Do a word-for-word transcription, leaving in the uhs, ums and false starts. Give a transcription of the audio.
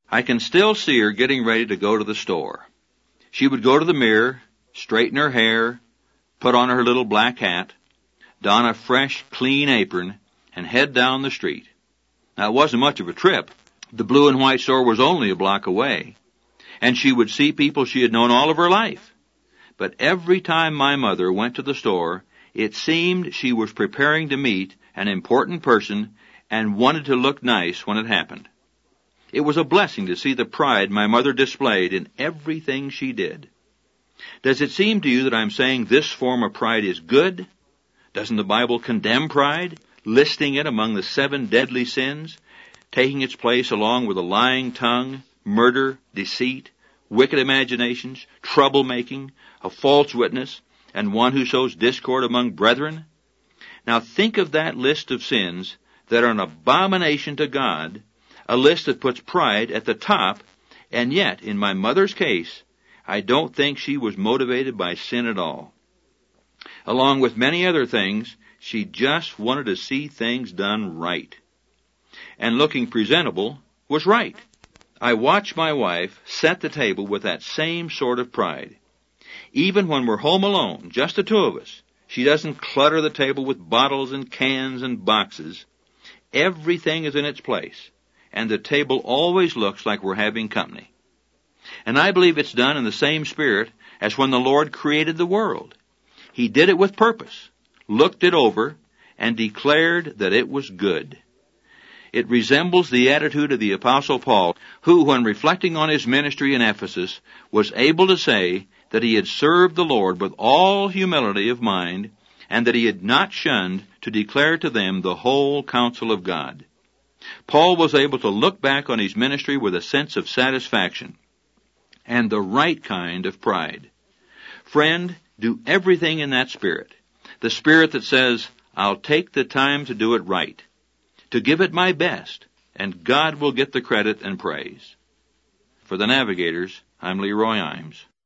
I can still see her getting ready to go to the store. She would go to the mirror, straighten her hair, put on her little black hat, don a fresh, clean apron, and head down the street. Now, it wasn't much of a trip. The blue and white store was only a block away, and she would see people she had known all of her life. But every time my mother went to the store, it seemed she was preparing to meet an important person and wanted to look nice when it happened. It was a blessing to see the pride my mother displayed in everything she did. Does it seem to you that I'm saying this form of pride is good? Doesn't the Bible condemn pride, listing it among the seven deadly sins, taking its place along with a lying tongue, murder, deceit, wicked imaginations, troublemaking, a false witness, and one who sows discord among brethren? Now think of that list of sins that are an abomination to God, a list that puts pride at the top, and yet, in my mother's case, I don't think she was motivated by sin at all. Along with many other things, she just wanted to see things done right. And looking presentable was right. I watch my wife set the table with that same sort of pride. Even when we're home alone, just the two of us, she doesn't clutter the table with bottles and cans and boxes. Everything is in its place, and the table always looks like we're having company. And I believe it's done in the same spirit as when the Lord created the world. He did it with purpose, looked it over, and declared that it was good. It resembles the attitude of the Apostle Paul, who, when reflecting on his ministry in Ephesus, was able to say that he had served the Lord with all humility of mind, and that he had not shunned to declare to them the whole counsel of God. Paul was able to look back on his ministry with a sense of satisfaction and the right kind of pride. Friend, do everything in that spirit, the spirit that says, I'll take the time to do it right, to give it my best, and God will get the credit and praise. For the Navigators, I'm Leroy Imes.